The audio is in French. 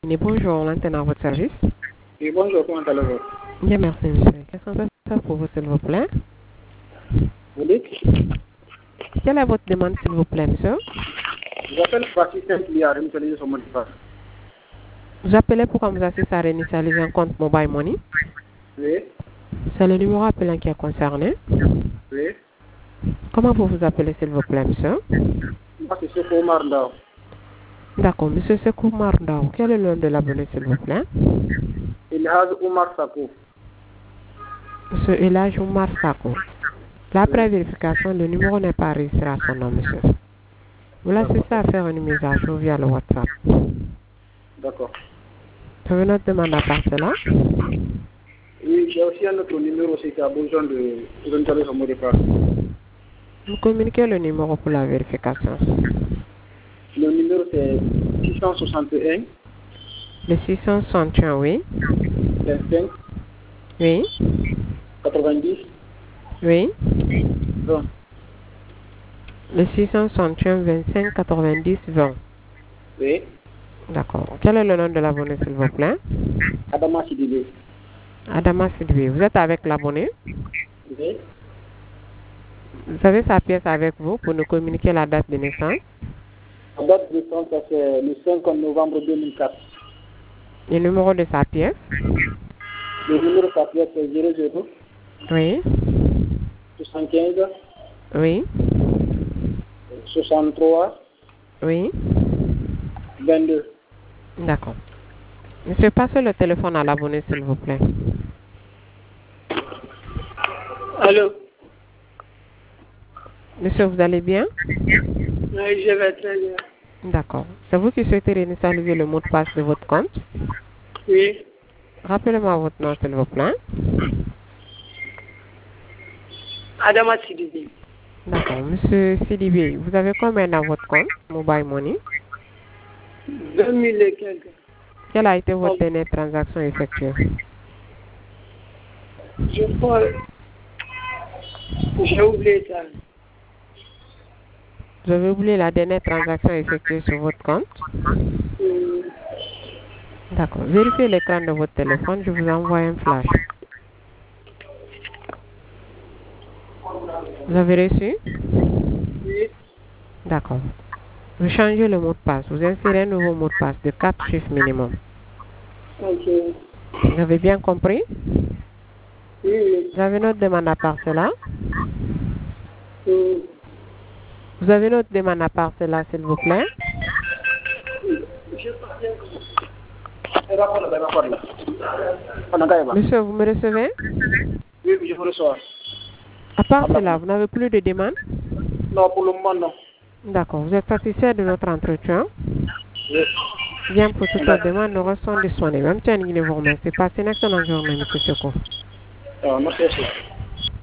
Bonjour, l'antenne à votre service. Oui, bonjour, comment allez-vous? Bien, merci, monsieur. Qu'est-ce qu'on peut faire pour vous, s'il vous plaît? Vous dites? Quelle est votre demande, s'il vous plaît, monsieur? J'appelle pour assister un client à réinitialiser son mot de passe. Vous appelez pour qu'on vous assiste à réinitialiser un compte Mobile Money. Oui, C'est le numéro appelant qui est concerné. oui. Comment vous vous appelez, s'il vous plaît, monsieur? Moi, c'est Seko Omar Ndao. D'accord, monsieur Sekou Mardao. Quel est le nom de l'abonné, s'il vous plaît? Ilhaz Omar Sako. Monsieur Elage Oumar Sako. Après vérification, le numéro n'est pas enregistré à son nom, monsieur. Vous l'assistez à faire une mise à jour via le WhatsApp. D'accord. Vous avez notre demande à part cela? Oui, j'ai aussi un autre numéro aussi qui a besoin de réinitialiser son mot de passe. Vous communiquez le numéro pour la vérification. Le numéro c'est 661 Le 661, oui. 25 Oui. 90 Oui. 20. Le 661 25 90 20. Oui. D'accord. Quel est le nom de l'abonné, s'il vous plaît? Adama Sidibé. Adama Sidwi. Vous êtes avec l'abonné? Oui. Vous avez sa pièce avec vous pour nous communiquer la date de naissance? La date de naissance, c'est le 5 novembre 2004. Le numéro de sa pièce? Le numéro de sa pièce c'est 00 Oui. 75 Oui. 63 Oui. 22. D'accord. Monsieur, passez le téléphone à l'abonné, s'il vous plaît. Allô? Monsieur, vous allez bien? Oui, je vais très bien. D'accord. C'est vous qui souhaitez réinitialiser le mot de passe de votre compte? Oui. Rappelez-moi votre nom, s'il vous plaît. Adama Sidibé. D'accord. Monsieur Sidibé, vous avez combien dans votre compte Mobile Money? 2000 et quelques. Quelle a été votre dernière transaction effectuée? Je crois. J'ai oublié ça. Vous avez oublié la dernière transaction effectuée sur votre compte? D'accord. Vérifiez l'écran de votre téléphone. Je vous envoie un flash. Vous avez reçu? Oui. D'accord. Vous changez le mot de passe. Vous insérez un nouveau mot de passe de 4 chiffres minimum. Ok. Vous avez bien compris? Oui. Vous avez notre demande à part cela? Oui. Vous avez notre demande à part cela, s'il vous plaît? Monsieur, vous me recevez? Oui, je vous reçois. À part cela, vous n'avez plus de demande? Non, pour le moment, non. D'accord. Vous êtes satisfait de notre entretien? Oui. Bien, pour toute votre demande, nous restons disponibles. Même si vous remercie. Passez une excellente journée, monsieur Seko. Merci.